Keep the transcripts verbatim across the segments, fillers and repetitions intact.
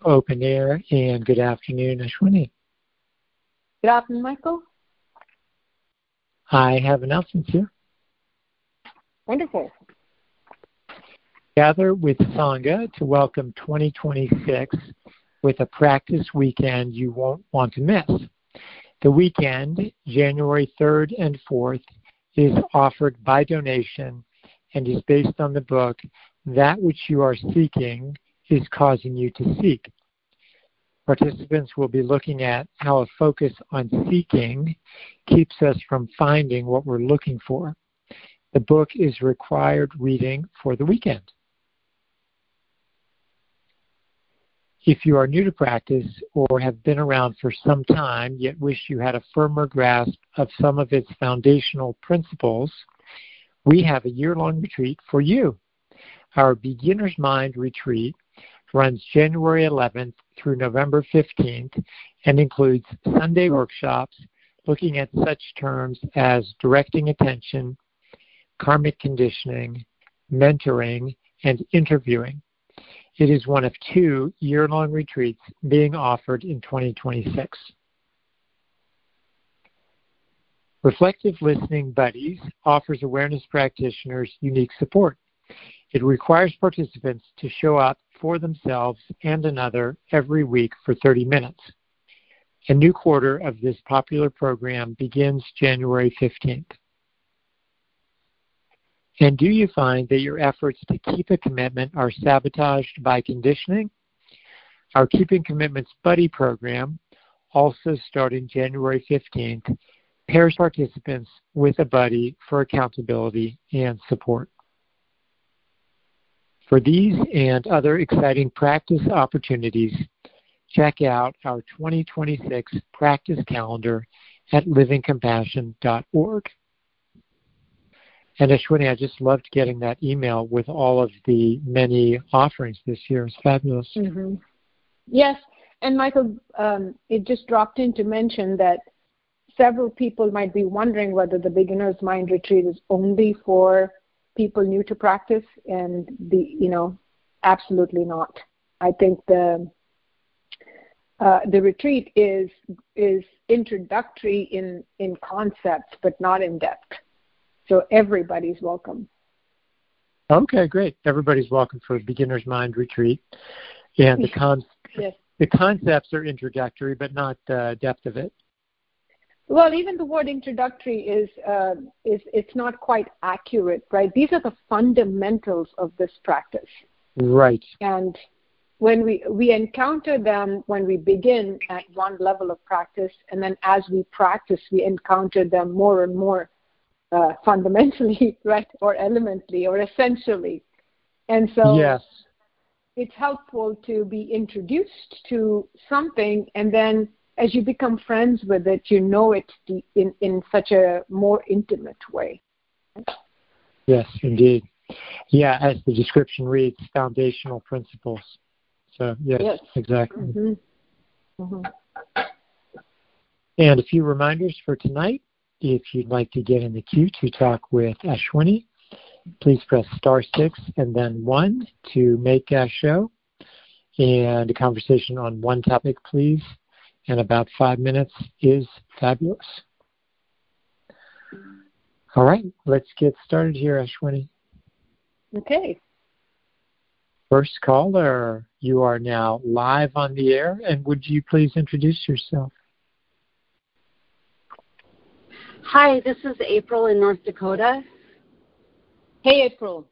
Open Air, and good afternoon, Ashwini. Good afternoon, Michael. I have announcements here. Wonderful. Gather with Sangha to welcome twenty twenty-six with a practice weekend you won't want to miss. The weekend, January third and fourth, is offered by donation and is based on the book, That Which You Are Seeking is Causing You to Seek. Participants will be looking at how a focus on seeking keeps us from finding what we're looking for. The book is required reading for the weekend. If you are new to practice or have been around for some time yet wish you had a firmer grasp of some of its foundational principles, we have a year-long retreat for you. Our Beginner's Mind retreat runs January eleventh through November fifteenth and includes Sunday workshops looking at such terms as directing attention, karmic conditioning, mentoring, and interviewing. It is one of two year-long retreats being offered in twenty twenty-six. Reflective Listening Buddies offers awareness practitioners unique support. It requires participants to show up for themselves and another every week for thirty minutes. A new quarter of this popular program begins January fifteenth. And do you find that your efforts to keep a commitment are sabotaged by conditioning? Our Keeping Commitments Buddy program, also starting January fifteenth, pairs participants with a buddy for accountability and support. For these and other exciting practice opportunities, check out our twenty twenty-six practice calendar at living compassion dot org. And Ashwini, I just loved getting that email with all of the many offerings this year. It's fabulous. Mm-hmm. Yes, and Michael, um, it just dropped in to mention that several people might be wondering whether the Beginner's Mind retreat is only for people new to practice, and the you know, absolutely not. I think the uh, the retreat is is introductory in in concept, but not in depth. So everybody's welcome. Okay, great. Everybody's welcome for Beginner's Mind retreat, and the con yes. the concepts are introductory, but not the depth of it. Well, even the word introductory is uh, is it's not quite accurate, right? These are the fundamentals of this practice. Right. And when we we encounter them when we begin at one level of practice, and then as we practice, we encounter them more and more uh, fundamentally, right, or elementally, or essentially. And so yes. It's helpful to be introduced to something, and then as you become friends with it, you know it in, in such a more intimate way. Yes, indeed. Yeah, as the description reads, foundational principles. So, yes, yes. exactly. Mm-hmm. Mm-hmm. And a few reminders for tonight. If you'd like to get in the queue to talk with Ashwini, please press star six and then one to make a show. And a conversation on one topic, please. And about five minutes is fabulous. All right, let's get started here, Ashwini. Okay. First caller, you are now live on the air, and would you please introduce yourself? Hi, this is April in North Dakota. Hey, April.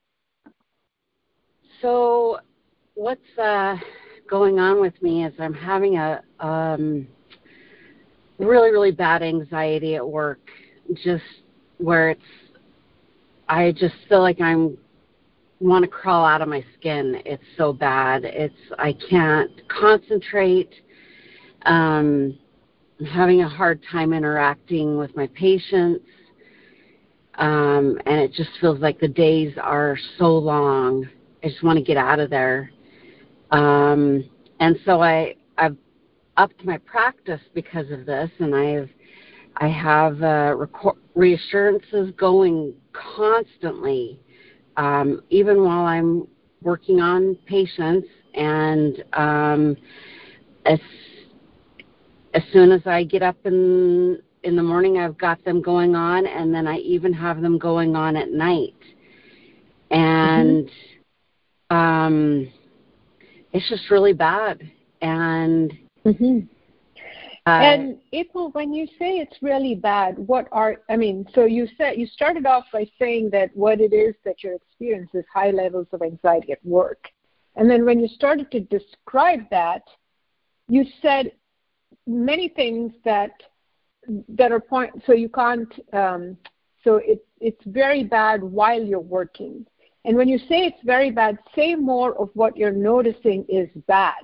So what's uh, going on with me is I'm having a um, really, really bad anxiety at work, just where it's, I just feel like I'm want to crawl out of my skin. It's so bad. It's, I can't concentrate. Um, I'm having a hard time interacting with my patients. Um, and it just feels like the days are so long. I just want to get out of there. Um, and so I, I've upped my practice because of this, and I've, I have uh, reco- reassurances going constantly, um, even while I'm working on patients. And um, as as soon as I get up in in the morning, I've got them going on, and then I even have them going on at night. And mm-hmm. um, it's just really bad. And mm-hmm. uh, and April, when you say it's really bad, what are I mean? So you said you started off by saying that what it is that you're experiencing is high levels of anxiety at work, and then when you started to describe that, you said many things that that are point. So you can't. Um, so it's it's very bad while you're working. And when you say it's very bad, say more of what you're noticing is bad.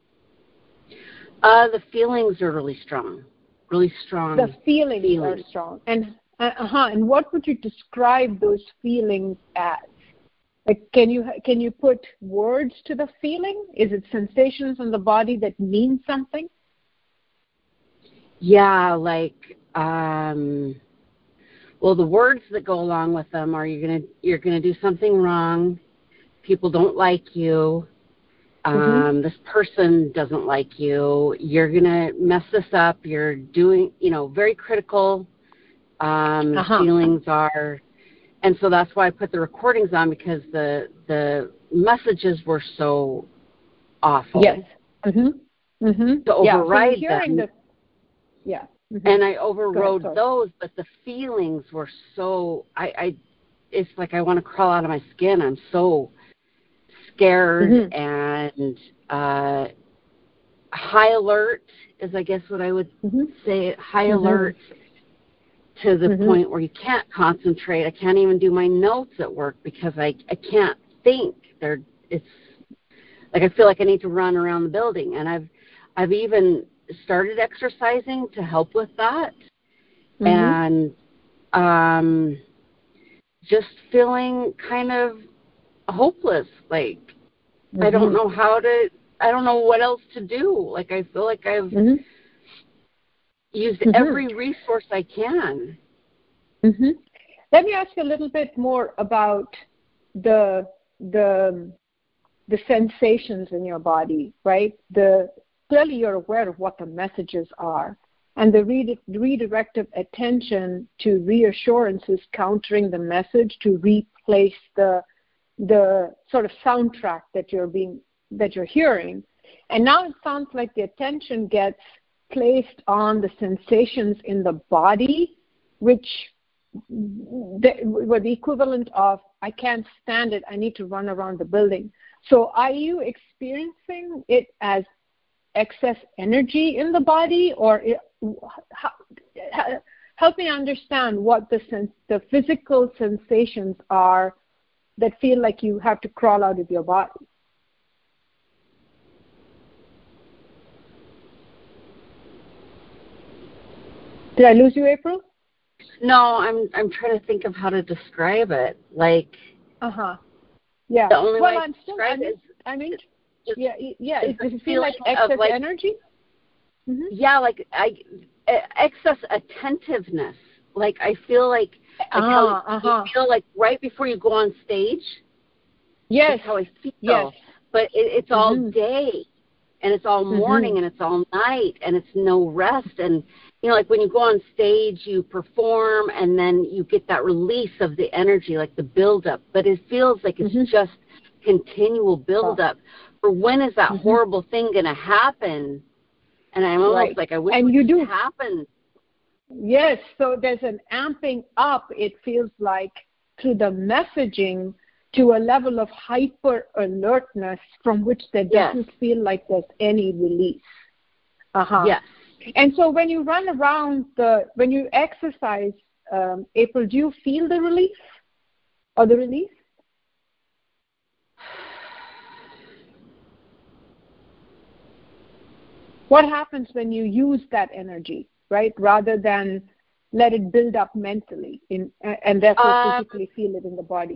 Uh, the feelings are really strong, really strong. The feelings, feelings. are strong. And uh huh. And what would you describe those feelings as? Like, can you can you put words to the feeling? Is it sensations in the body that mean something? Yeah, like, um, well, the words that go along with them are you're gonna you're gonna do something wrong. People don't like you. Um, mm-hmm. This person doesn't like you. You're gonna mess this up. You're doing, you know, very critical. Um, uh-huh. Feelings are, and so that's why I put the recordings on, because the the messages were so awful. Yes. Mm-hmm. Mm-hmm. To override yeah, so them. The, yeah. Mm-hmm. And I overrode ahead, those, but the feelings were so, I, I, it's like I want to crawl out of my skin. I'm so scared mm-hmm. and uh, high alert is, I guess, what I would mm-hmm. say, high mm-hmm. alert to the mm-hmm. point where you can't concentrate. I can't even do my notes at work because I, I can't think. They're, it's like I feel like I need to run around the building. And I've, I've even started exercising to help with that, mm-hmm. and um, just feeling kind of hopeless. Like mm-hmm. I don't know how to. I don't know what else to do. Like I feel like I've mm-hmm. used mm-hmm. every resource I can. Mm-hmm. Let me ask you a little bit more about the the the sensations in your body, right? The Clearly, you're aware of what the messages are, and the redi- redirective attention to reassurance is countering the message to replace the the sort of soundtrack that you're being that you're hearing. And now it sounds like the attention gets placed on the sensations in the body, which the, were the equivalent of "I can't stand it. I need to run around the building." So, are you experiencing it as excess energy in the body, or it, how, help me understand what the sense, the physical sensations are that feel like you have to crawl out of your body? Did I lose you, April? No, I'm I'm trying to think of how to describe it. Like, uh huh, yeah. The only well, way I'm to still. describe I mean, it is, I mean. Just, yeah, yeah. Does it feel like excess like, energy? Mm-hmm. Yeah, like I, excess attentiveness. Like I feel like, like uh-huh, how uh-huh. you feel like right before you go on stage. Yes. That's how I feel. Yes. But it, it's mm-hmm. all day, and it's all morning, mm-hmm. and it's all night, and it's no rest. And you know, like when you go on stage, you perform, and then you get that release of the energy, like the buildup. But it feels like it's mm-hmm. just continual buildup. Oh. For when is that mm-hmm. horrible thing going to happen? And I'm almost right. like, I wish and it you would do. happen. Yes, so there's an amping up, it feels like, to the messaging to a level of hyper alertness from which there doesn't yes. feel like there's any release. Uh-huh. Yes. And so when you run around, the when you exercise, um, April, do you feel the relief or the release? What happens when you use that energy, right, rather than let it build up mentally in, and therefore um, physically feel it in the body?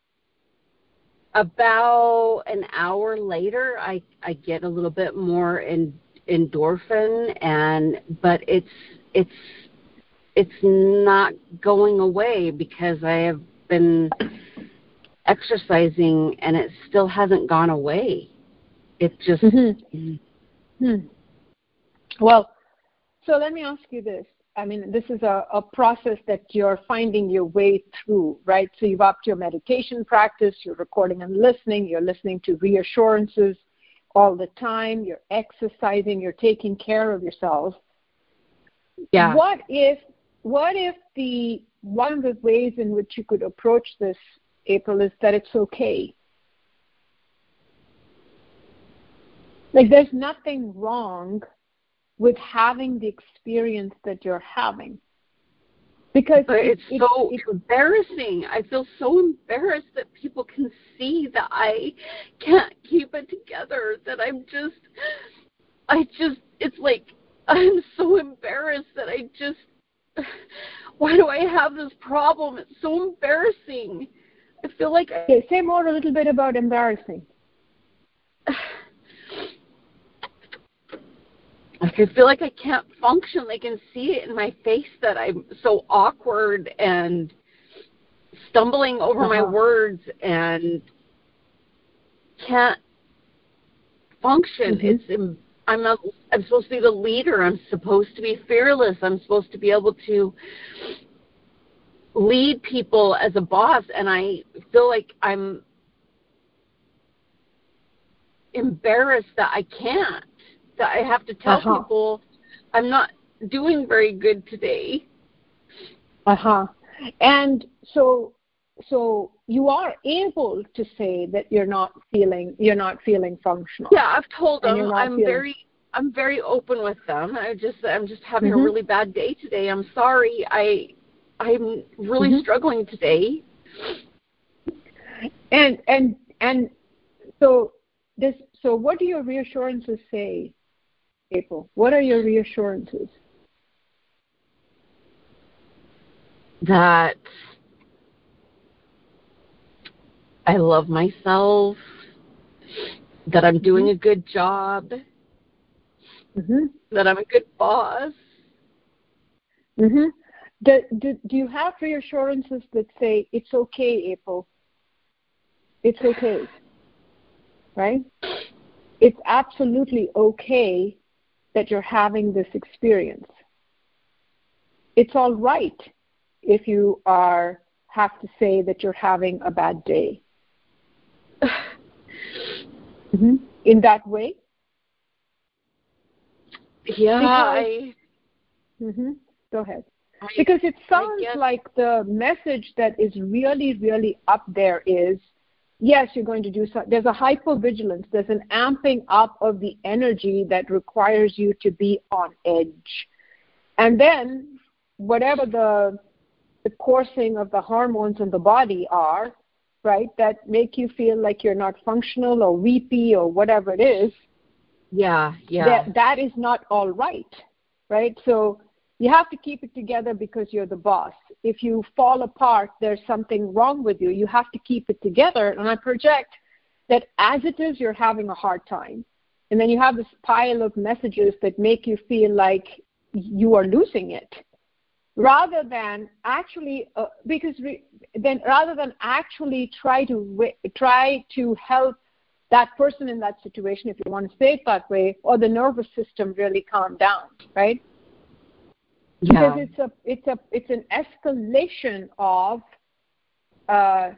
About an hour later, I, I get a little bit more in, endorphin, and but it's it's it's not going away because I have been exercising and it still hasn't gone away. It just... Mm-hmm. Hmm. Well, so let me ask you this. I mean, this is a, a process that you're finding your way through, right? So you've upped your meditation practice, you're recording and listening, you're listening to reassurances all the time, you're exercising, you're taking care of yourself. Yeah. What if, what if the, one of the ways in which you could approach this, April, is that it's okay? Like, there's nothing wrong with having the experience that you're having. Because but it, it's it, so it, embarrassing. I feel so embarrassed that people can see that I can't keep it together, that I'm just, I just, it's like, I'm so embarrassed that I just, why do I have this problem? It's so embarrassing. I feel like I... Okay, say more a little bit about embarrassing. Like, I feel like I can't function. They can see it in my face that I'm so awkward and stumbling over uh-huh. my words and can't function. Mm-hmm. It's I'm a, I'm supposed to be the leader. I'm supposed to be fearless. I'm supposed to be able to lead people as a boss, and I feel like I'm embarrassed that I can't. That I have to tell uh-huh. people I'm not doing very good today. Uh-huh. And so so you are able to say that you're not feeling you're not feeling functional. Yeah, I've told and them I'm feeling... very I'm very open with them. I just I'm just having mm-hmm. a really bad day today. I'm sorry. I I'm really mm-hmm. struggling today. And and and so this so what do your reassurances say, April? What are your reassurances? That I love myself, that I'm doing mm-hmm. a good job, mm-hmm. that I'm a good boss. Mm-hmm. Do, do, do you have reassurances that say, it's okay, April? It's okay, right? It's absolutely okay that you're having this experience. It's all right if you are have to say that you're having a bad day. mm-hmm. In that way? Yeah, because, I... Mm-hmm. Go ahead. I, because it sounds guess... like the message that is really, really up there is, yes, you're going to do so. There's a hypervigilance. There's an amping up of the energy that requires you to be on edge. And then whatever the the coursing of the hormones in the body are, right, that make you feel like you're not functional or weepy or whatever it is, yeah, yeah. that, that is not all right, right? So you have to keep it together because you're the boss. If you fall apart, there's something wrong with you. You have to keep it together. And I project that as it is, you're having a hard time. And then you have this pile of messages that make you feel like you are losing it. Rather than actually, uh, because re- then rather than actually try to w- try to help that person in that situation, if you want to say it that way, or the nervous system really calm down, right? Yeah. Because it's a it's a it's an escalation of uh,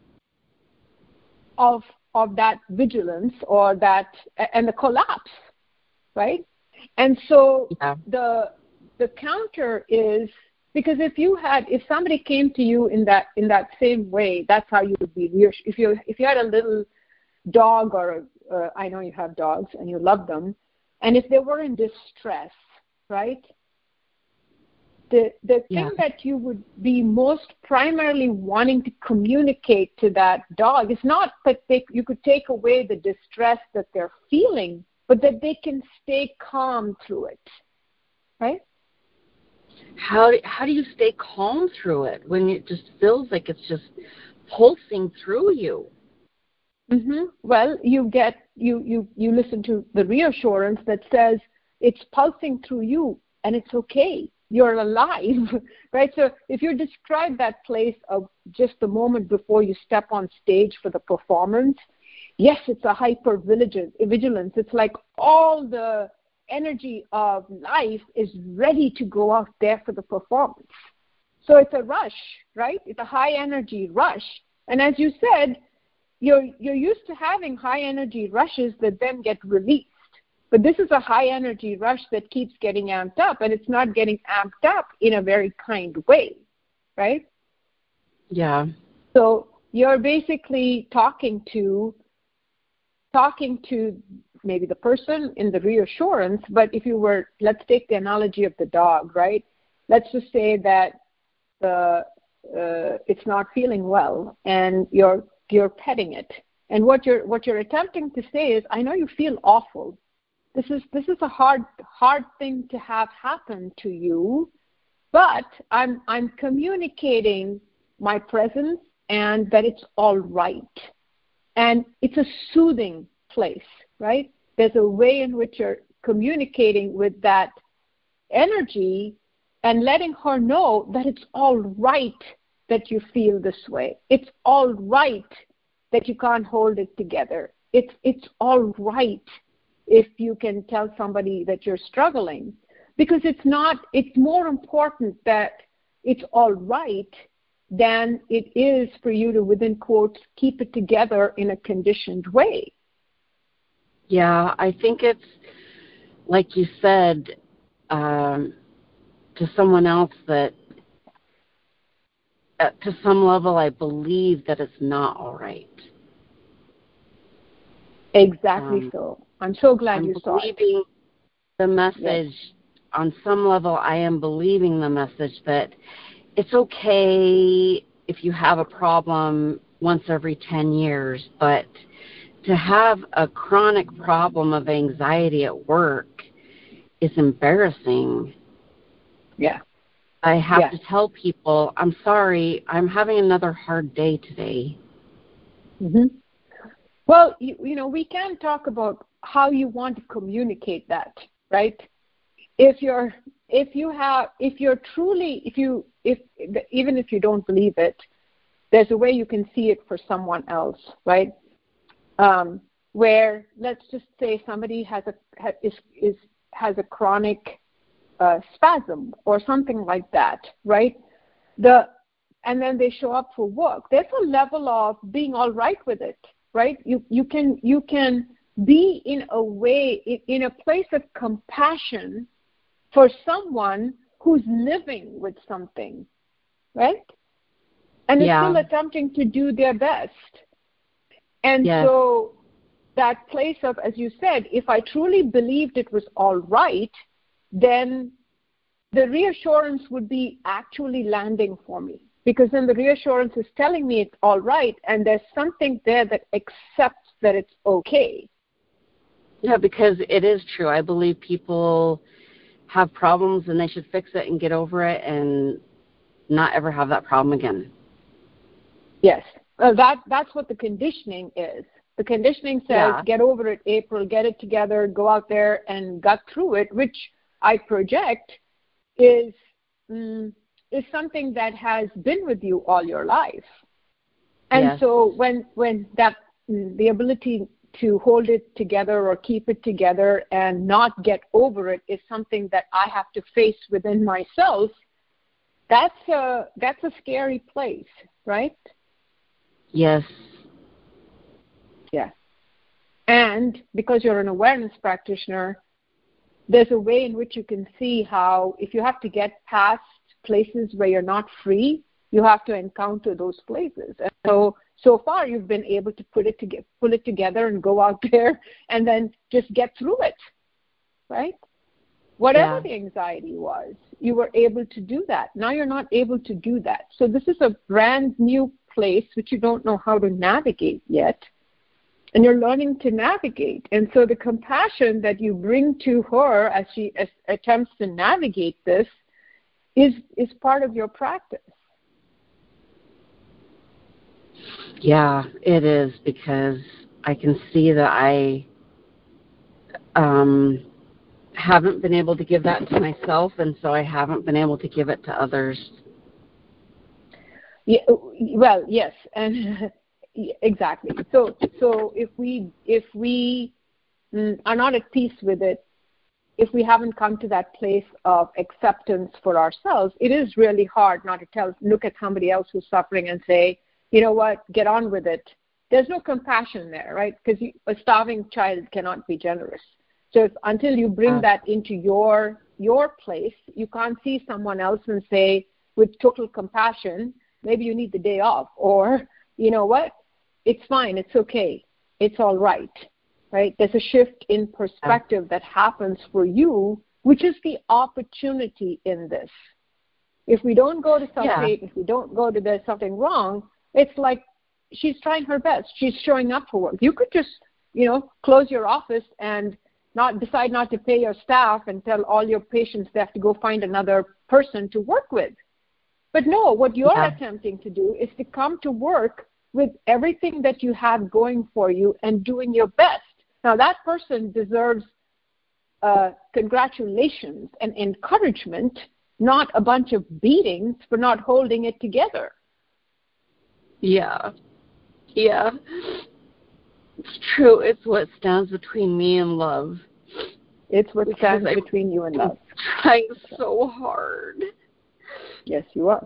of of that vigilance or that and the collapse, right? And so yeah. the the counter is, because if you had if somebody came to you in that in that same way, that's how you would be reassured. If you if you had a little dog or uh, I know you have dogs and you love them, and if they were in distress, right? The the yeah. thing that you would be most primarily wanting to communicate to that dog is not that they you could take away the distress that they're feeling, but that they can stay calm through it, right? How do, how do you stay calm through it when it just feels like it's just pulsing through you? Mm-hmm. Well, you get you you you listen to the reassurance that says it's pulsing through you and it's okay. You're alive, right? So if you describe that place of just the moment before you step on stage for the performance, yes, it's a hyper vigilance. It's like all the energy of life is ready to go out there for the performance. So it's a rush, right? It's a high energy rush. And as you said, you're you're used to having high energy rushes that then get released. But this is a high energy rush that keeps getting amped up, and it's not getting amped up in a very kind way, right? Yeah. So you're basically talking to talking to maybe the person in the reassurance, but if you were, let's take the analogy of the dog, right? Let's just say that the uh, it's not feeling well, and you're you're petting it, and what you're what you're attempting to say is, I know you feel awful. This is this is a hard hard thing to have happen to you, but I'm I'm communicating my presence and that it's all right, and it's a soothing place, right? There's a way in which you're communicating with that energy and letting her know that it's all right that you feel this way. It's all right that you can't hold it together. It's it's all right if you can tell somebody that you're struggling, because it's not, it's more important that it's all right than it is for you to, within quotes, keep it together in a conditioned way. Yeah, I think it's, like you said, um, to someone else that, uh, to some level, I believe that it's not all right. Exactly um, so. I'm so glad I'm you saw it. believing the message, yes. On some level, I am believing the message that it's okay if you have a problem once every ten years, but to have a chronic problem of anxiety at work is embarrassing. Yeah. I have yeah. to tell people, I'm sorry, I'm having another hard day today. Mm-hmm. Well, you, you know, we can talk about how you want to communicate that, right? If you're, if you have, if you're truly, if you, if even if you don't believe it, there's a way you can see it for someone else, right? Um, where let's just say somebody has a is is has a chronic uh, spasm or something like that, right? The and then they show up for work. There's a level of being all right with it, right? You you can you can be in a way in, in a place of compassion for someone who's living with something, right? And is yeah. still attempting to do their best. And yes. so that place of, as you said, if I truly believed it was all right, then the reassurance would be actually landing for me. Because then the reassurance is telling me it's all right, and there's something there that accepts that it's okay. Yeah, because it is true. I believe people have problems and they should fix it and get over it and not ever have that problem again. Yes. Uh, that that's what the conditioning is. The conditioning says, yeah. get over it, April, get it together, go out there and gut through it, which I project is mm, is something that has been with you all your life. And yes. so when when that the ability to hold it together or keep it together and not get over it is something that I have to face within myself, that's a that's a scary place, right? Yes. Yeah. And because you're an awareness practitioner, there's a way in which you can see how if you have to get past places where you're not free, you have to encounter those places. And so, so far you've been able to put it to get, pull it together and go out there and then just get through it, right? Whatever yeah. the anxiety was, you were able to do that. Now you're not able to do that. So this is a brand new place which you don't know how to navigate yet. And you're learning to navigate. And so the compassion that you bring to her as she as, attempts to navigate this is is part of your practice. Yeah, it is, because I can see that I um, haven't been able to give that to myself, and so I haven't been able to give it to others. Yeah, well, yes. And exactly. So, so if we if we mm, are not at peace with it, if we haven't come to that place of acceptance for ourselves, it is really hard not to tell, look at somebody else who's suffering and say, you know what, get on with it. There's no compassion there, right? Because a starving child cannot be generous. So if, until you bring that into your your place, you can't see someone else and say, with total compassion, maybe you need the day off, or, you know what, it's fine, it's okay, it's all right, right? There's a shift in perspective that happens for you, which is the opportunity in this. If we don't go to self-hate, yeah. if we don't go to there's something wrong, it's like she's trying her best. She's showing up for work. You could just, you know, close your office and not decide not to pay your staff and tell all your patients they have to go find another person to work with. But no, what you're yeah. attempting to do is to come to work with everything that you have going for you and doing your best. Now, that person deserves uh, congratulations and encouragement, not a bunch of beatings for not holding it together. Yeah. Yeah. It's true. It's what stands between me and love. It's what stands I'm between you and love. Trying so hard. Yes, you are.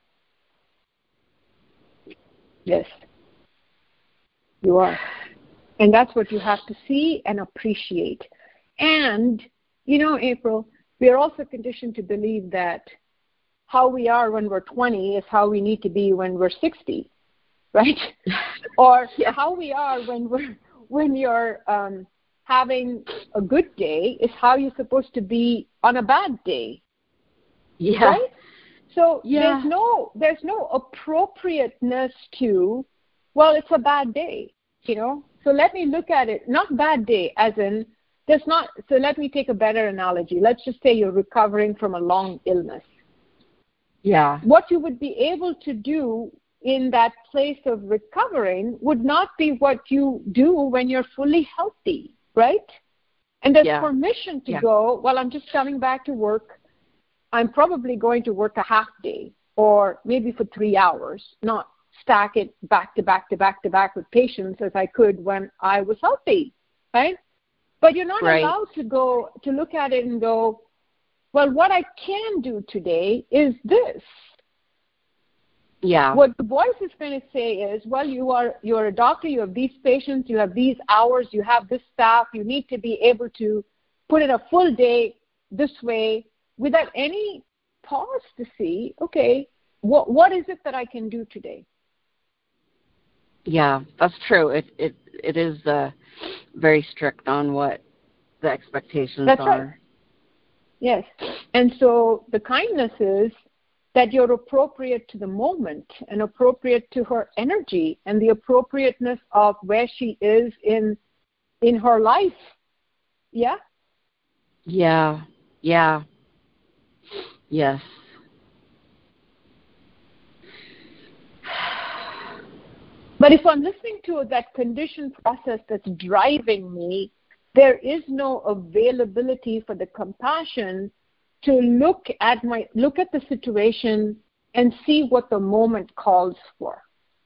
Yes, you are. And that's what you have to see and appreciate. And, you know, April, we are also conditioned to believe that how we are when we're twenty is how we need to be when we're sixty, right? Or yeah. how we are when we're when you're um, having a good day is how you're supposed to be on a bad day. Yeah. Right? So yeah. there's no there's no appropriateness to, well, it's a bad day, you know. So let me look at it, not bad day, as in there's not. So let me take a better analogy. Let's just say you're recovering from a long illness. Yeah. What you would be able to do in that place of recovering would not be what you do when you're fully healthy, right? And there's yeah. permission to yeah. go, well, I'm just coming back to work. I'm probably going to work a half day or maybe for three hours, not stack it back to back to back to back with patients as I could when I was healthy, right? But you're not right. allowed to go to look at it and go, well, what I can do today is this. Yeah. What the voice is going to say is, well, you are you're a doctor, you have these patients, you have these hours, you have this staff, you need to be able to put in a full day this way without any pause to see, okay, what what is it that I can do today? Yeah, that's true. It it it is uh, very strict on what the expectations that's are. Right. Yes. And so the kindness is that you're appropriate to the moment and appropriate to her energy and the appropriateness of where she is in in her life. Yeah? Yeah. Yeah. Yes. But if I'm listening to that conditioned process that's driving me, there is no availability for the compassion to look at my look at the situation and see what the moment calls for.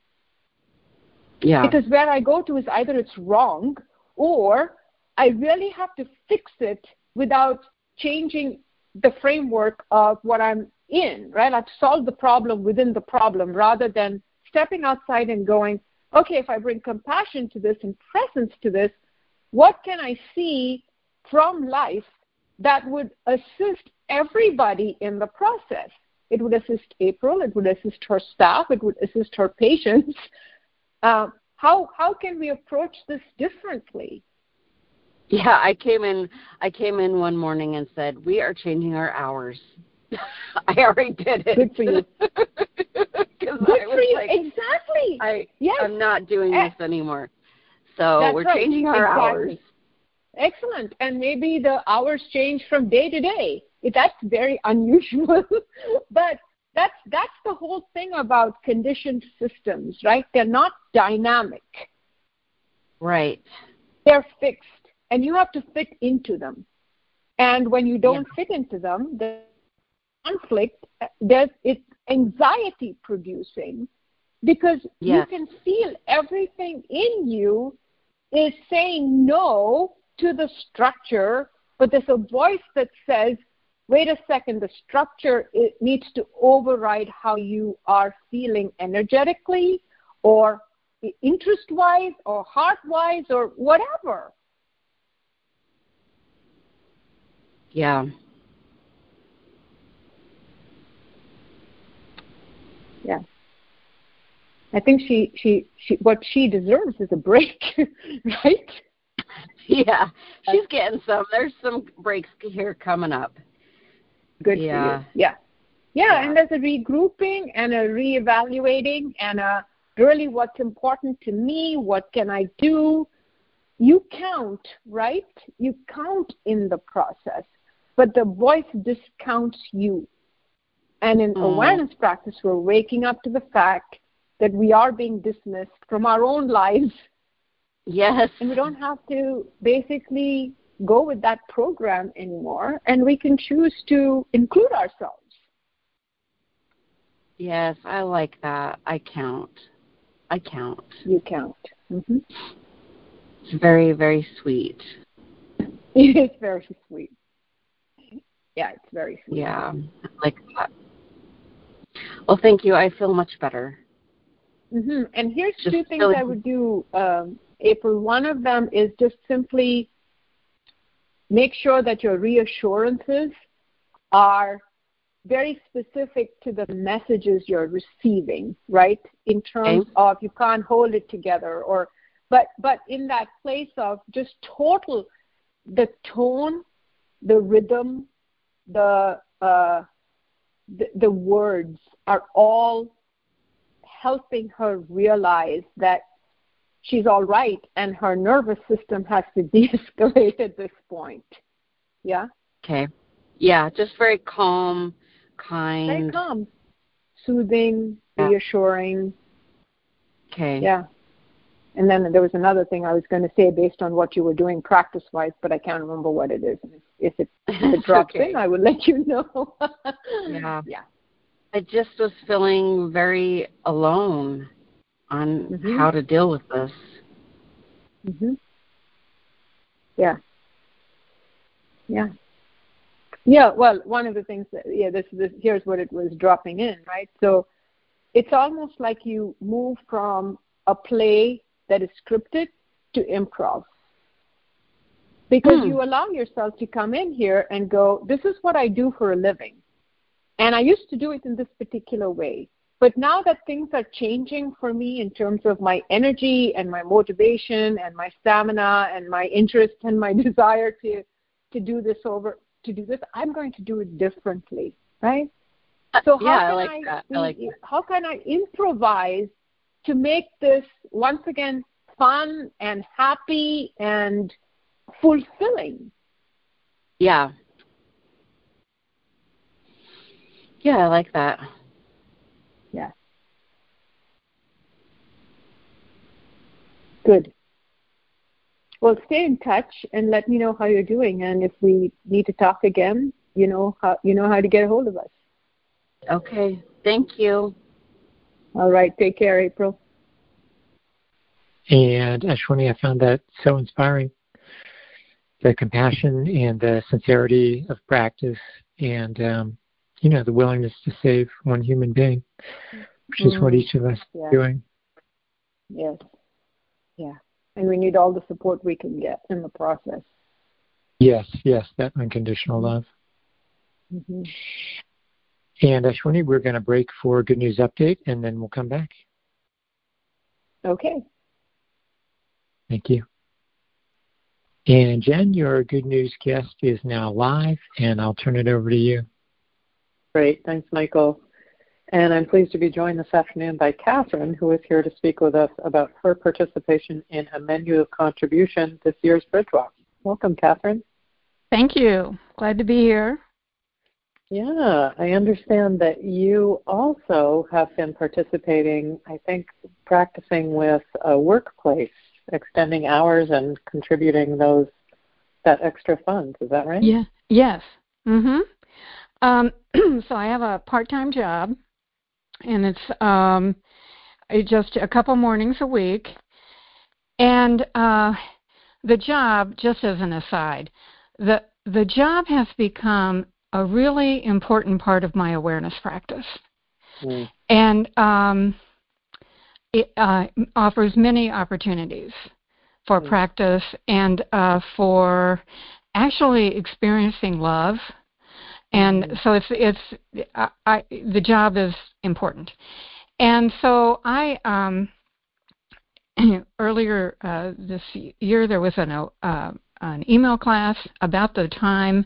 Yeah. Because where I go to is either it's wrong or I really have to fix it without changing the framework of what I'm in, right? I have to solve the problem within the problem rather than stepping outside and going, okay, if I bring compassion to this and presence to this, what can I see from life that would assist everybody in the process? It would assist April, it would assist her staff, it would assist her patients. Uh, how how can we approach this differently? Yeah, I came in I came in one morning and said, we are changing our hours. I already did it. Good for you. Good for you. Like, exactly. I, yes. I'm not doing eh, this anymore. So That's we're right. changing our exactly. hours. Excellent. And maybe the hours change from day to day. That's very unusual. But that's that's the whole thing about conditioned systems, right? They're not dynamic. Right. They're fixed. And you have to fit into them. And when you don't yeah. fit into them, there's conflict, there's, it's anxiety producing. because Yes. you can feel everything in you is saying no to the structure, but there's a voice that says, wait a second, the structure, it needs to override how you are feeling energetically or interest-wise or heart-wise or whatever. Yeah. Yeah. I think she, she, she, what she deserves is a break, right? Yeah, she's getting some. There's some breaks here coming up. Good yeah. for you. Yeah. yeah. Yeah, and there's a regrouping and a reevaluating and a really what's important to me, what can I do? You count, right? You count in the process, but the voice discounts you. And in mm. awareness practice, we're waking up to the fact that we are being dismissed from our own lives. Yes. And we don't have to basically go with that program anymore, and we can choose to include ourselves. Yes, I like that. I count. I count. You count. Mm-hmm. It's very, very sweet. It's very sweet. Yeah, it's very sweet. Yeah, I like that. Well, thank you. I feel much better. Mm-hmm. And here's just two things feeling... I would do, um, April. One of them is just simply make sure that your reassurances are very specific to the messages you're receiving, right? In terms okay. of you can't hold it together, or but but in that place of just total, the tone, the rhythm, the uh, the, the words are all helping her realize that she's all right and her nervous system has to de-escalate at this point. Yeah? Okay. Yeah, just very calm, kind. Very calm. Soothing, yeah. Reassuring. Okay. Yeah. And then there was another thing I was going to say based on what you were doing practice-wise, but I can't remember what it is. If it, if it drops okay. in, I will let you know. yeah. Yeah. I just was feeling very alone on mm-hmm. how to deal with this. Mm-hmm. Yeah. Yeah. Yeah, well, one of the things that, yeah, this, this, here's what it was dropping in, right? So it's almost like you move from a play that is scripted to improv. Because hmm. you allow yourself to come in here and go, this is what I do for a living. And I used to do it in this particular way. But now that things are changing for me in terms of my energy and my motivation and my stamina and my interest and my desire to, to do this over, to do this, I'm going to do it differently, right? So how yeah, can I like I, that. I like that. How can I improvise to make this, once again, fun and happy and fulfilling? Yeah. Yeah, I like that. Yeah. Good. Well, stay in touch and let me know how you're doing. And if we need to talk again, you know how you know how to get a hold of us. Okay. Thank you. All right. Take care, April. And Ashwini, I found that so inspiring. The compassion and the sincerity of practice and, um, you know, the willingness to save one human being, which is mm. what each of us yeah. is doing. Yes. Yeah. And we need all the support we can get in the process. Yes, yes, that unconditional love. Mm-hmm. And Ashwini, we're going to break for a Good News Update, and then we'll come back. Okay. Thank you. And Jen, your Good News guest is now live, and I'll turn it over to you. Great. Thanks, Michael. And I'm pleased to be joined this afternoon by Catherine, who is here to speak with us about her participation in a menu of contribution this year's Bridgewalk. Welcome, Catherine. Thank you. Glad to be here. Yeah, I understand that you also have been participating, I think, practicing with a workplace, extending hours and contributing those that extra funds. Is that right? Yeah. Yes. Mhm. Um, so I have a part-time job, and it's um, just a couple mornings a week. And uh, the job, just as an aside, the the job has become a really important part of my awareness practice. Mm. And um, it uh, offers many opportunities for mm. practice and uh, for actually experiencing love. And mm. so it's it's I, I, the job is important. And so I um, earlier uh, this year there was an uh, an email class about the time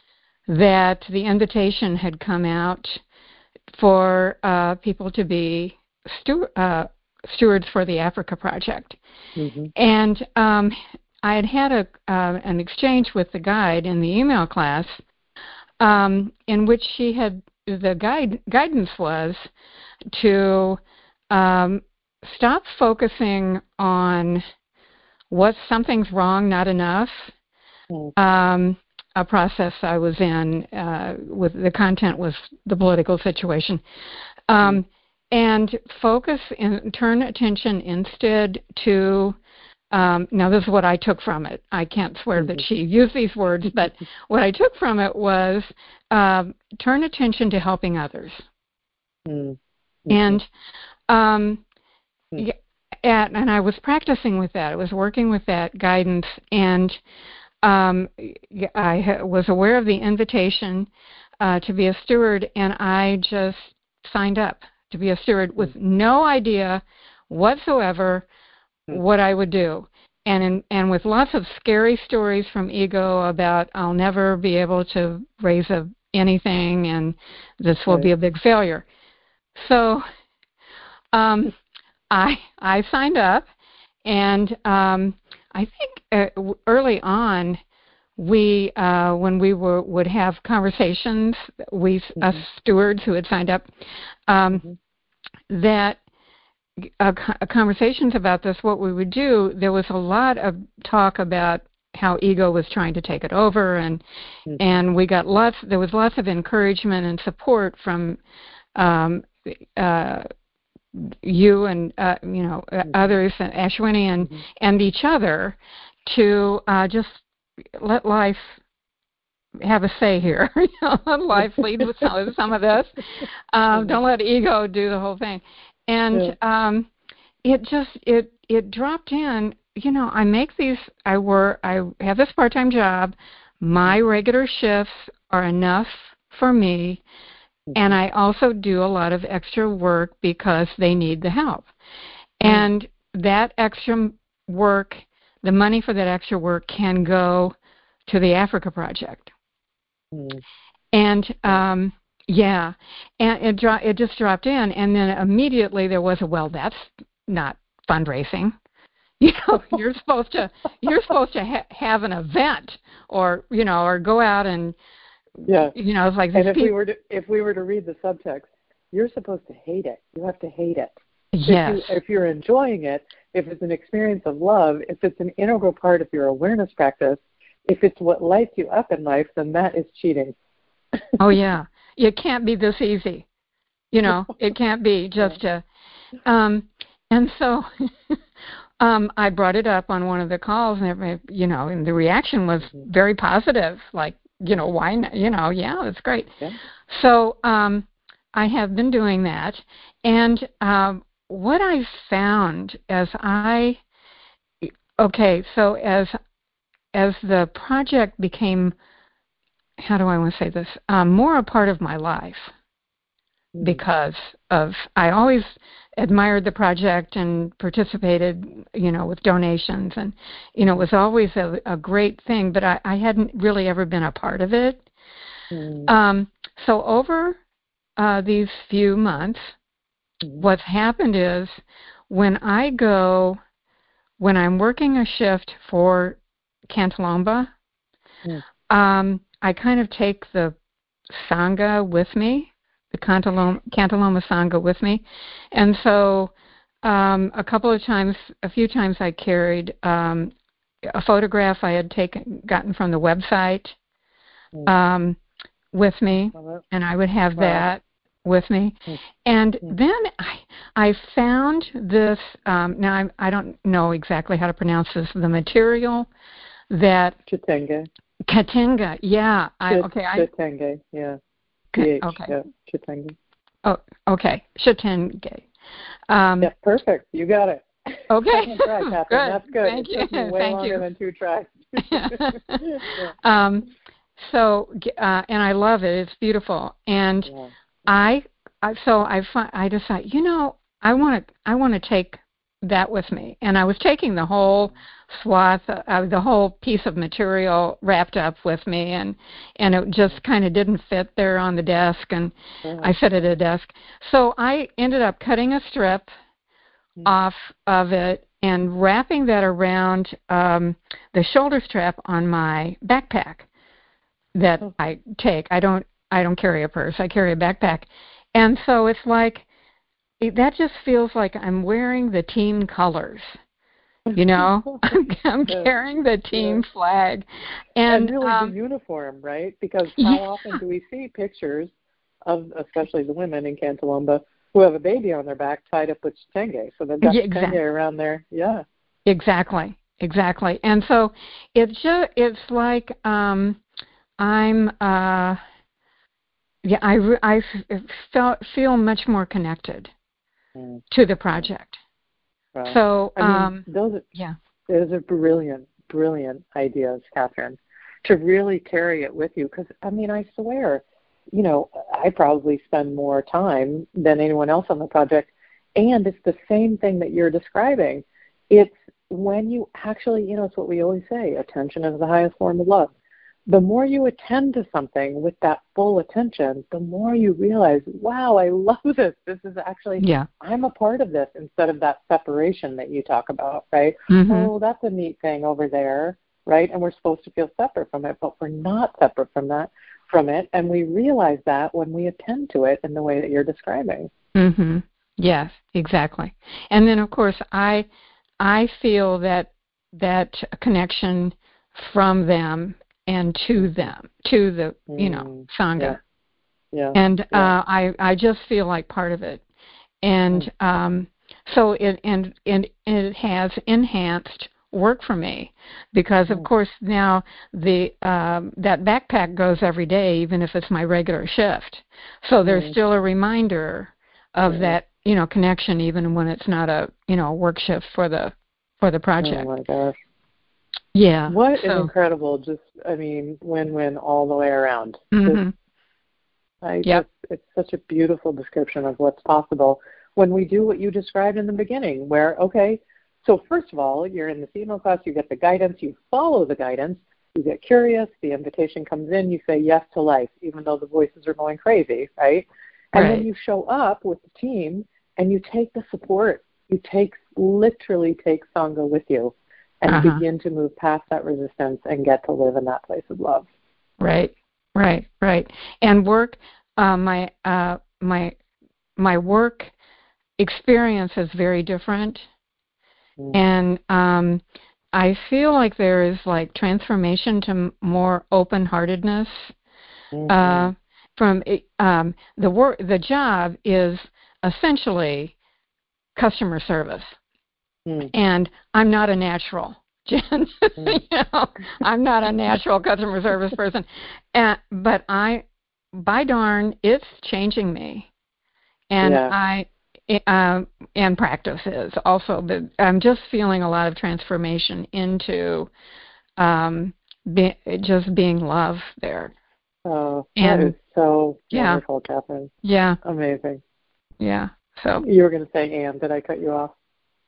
that the invitation had come out for uh, people to be stew- uh, stewards for the Africa Project. Mm-hmm. And um, I had had a, uh, an exchange with the guide in the email class um, in which she had, the guide guidance was to um, stop focusing on what something's wrong, not enough, mm-hmm. um, a process I was in uh, with the content was the political situation, um, mm. and focus and turn attention instead to, um, now this is what I took from it. I can't swear mm-hmm. that she used these words, but what I took from it was um, turn attention to helping others. Mm-hmm. And um, mm-hmm. yeah, and I was practicing with that. I was working with that guidance, and Um, I was aware of the invitation uh, to be a steward, and I just signed up to be a steward with no idea whatsoever what I would do, and in, and with lots of scary stories from ego about I'll never be able to raise a, anything, and this will right. be a big failure. So um, I I signed up, and um, I think uh, early on, we uh, when we were would have conversations, we mm-hmm. us stewards who had signed up, um, mm-hmm. that uh, conversations about this. What we would do, there was a lot of talk about how ego was trying to take it over, and mm-hmm. and we got lots. There was lots of encouragement and support from um, uh, you and uh, you know mm-hmm. others, and Ashwini and mm-hmm. and each other, to uh, just let life have a say here. You know, let life lead with some of, some of this. Um, mm-hmm. Don't let ego do the whole thing. And yeah. um, it just it it dropped in. You know, I make these. I work. I have this part-time job. My regular shifts are enough for me. And I also do a lot of extra work because they need the help. Mm. And that extra work, the money for that extra work can go to the Africa Project. Mm. And, um, yeah, and it, dro- it just dropped in. And then immediately there was a, well, that's not fundraising. You know, you're supposed to, you're supposed to ha- have an event or, you know, or go out and, yeah, you know, it's like and if people, we were to if we were to read the subtext, you're supposed to hate it. You have to hate it. Yes. If, you, if you're enjoying it, if it's an experience of love, if it's an integral part of your awareness practice, if it's what lights you up in life, then that is cheating. Oh yeah, it can't be this easy. You know, it can't be just a. Um, and so, um, I brought it up on one of the calls, and everybody, you know, and the reaction was very positive, like. You know, why not? You know, yeah, that's great. Yeah. So um, I have been doing that. And um, what I found as I, okay, so as as the project became, how do I want to say this, um, more a part of my life mm. because of, I always admired the project and participated, you know, with donations, and, you know, it was always a, a great thing, but I, I hadn't really ever been a part of it. Mm. Um, so over uh, these few months, mm. what's happened is when I go, when I'm working a shift for Cantalomba, mm. um, I kind of take the Sangha with me, the Cantalomba, Cantalomba Sangha with me. And so um, a couple of times, a few times I carried um, a photograph I had taken, gotten from the website um, with me, and I would have that. with me. Mm. And Mm. then I, I found this, um, now I, I don't know exactly how to pronounce this, the material that, Chitenge. Katenga, yeah. I, Chit, okay, I, Chitenge, yeah. Ka- P H, okay. yeah, Chitenge. Oh, okay, Chitenge. Um, Yeah, perfect. You got it. Okay. Second try, Catherine. Good. That's good. Thank it you. took me way Thank longer you. than two tries. yeah. um, so, uh, and I love it. It's beautiful. And Yeah. I, I, so I, fi- I decided, you know, I want to, I want to take that with me. And I was taking the whole swath, uh, the whole piece of material wrapped up with me, and and it just kind of didn't fit there on the desk, and Uh-huh. I sit at a desk. So I ended up cutting a strip Mm. off of it and wrapping that around um, the shoulder strap on my backpack that Oh. I take. I don't I don't carry a purse. I carry a backpack, and so it's like it, that just feels like I'm wearing the team colors. You know, I'm Yeah. carrying the team Yeah. flag, and, and, really um, the uniform, right? Because yeah. how often do we see pictures of, especially the women in Cantalomba, who have a baby on their back tied up with chitenge? So they've got Yeah, chitenge exactly. around there. Yeah. Exactly, exactly. And so it's just it's like um, I'm uh, yeah I re- I f- felt feel much more connected Mm. to the project. Wow. So I mean, um, those are, yeah. those are brilliant, brilliant ideas, Catherine, to really carry it with you. Because, I mean, I swear, you know, I probably spend more time than anyone else on the project. And it's the same thing that you're describing. It's when you actually, you know, it's what we always say, attention is the highest form of love. The more you attend to something with that full attention, the more you realize, wow, I love this. This is actually, Yeah. I'm a part of this, instead of that separation that you talk about, right? Mm-hmm. Oh, that's a neat thing over there, right? And we're supposed to feel separate from it, but we're not separate from that, from it. And we realize that when we attend to it in the way that you're describing. Mm-hmm. Yes, exactly. And then, of course, I I feel that that connection from them and to them, to the, you know, Sangha. Yeah. Yeah. And uh, Yeah. I, I just feel like part of it. And um, so it and, and it has enhanced work for me, because of Mm. course now the um, that backpack goes every day, even if it's my regular shift. So there's Mm. still a reminder of Mm. that, you know, connection, even when it's not a, you know, work shift for the for the project. Oh my gosh. Yeah. What so, an incredible, just, I mean, win-win all the way around. Mm-hmm. Just, I, Yep. it's, it's such a beautiful description of what's possible when we do what you described in the beginning, where, okay, so first of all, you're in the female class, you get the guidance, you follow the guidance, you get curious, the invitation comes in, you say yes to life, even though the voices are going crazy, right? And Right. then you show up with the team and you take the support. You take, literally take Sangha with you and Uh-huh. begin to move past that resistance and get to live in that place of love. Right, right, right. And work, uh, my uh, my my work experience is very different, Mm. and um, I feel like there is like transformation to m- more open-heartedness. Mm-hmm. Uh, from um, the work, the job is essentially customer service, Mm. and I'm not a natural. Jen, Mm. you know, I'm not a natural customer service person, and, but I, by darn, it's changing me, and Yeah. I, um, and practice is also, but I'm just feeling a lot of transformation into, um, be, just being love there. Oh, and that is so yeah, wonderful, Catherine. yeah, Amazing. yeah. So You were going to say, Anne, did I cut you off?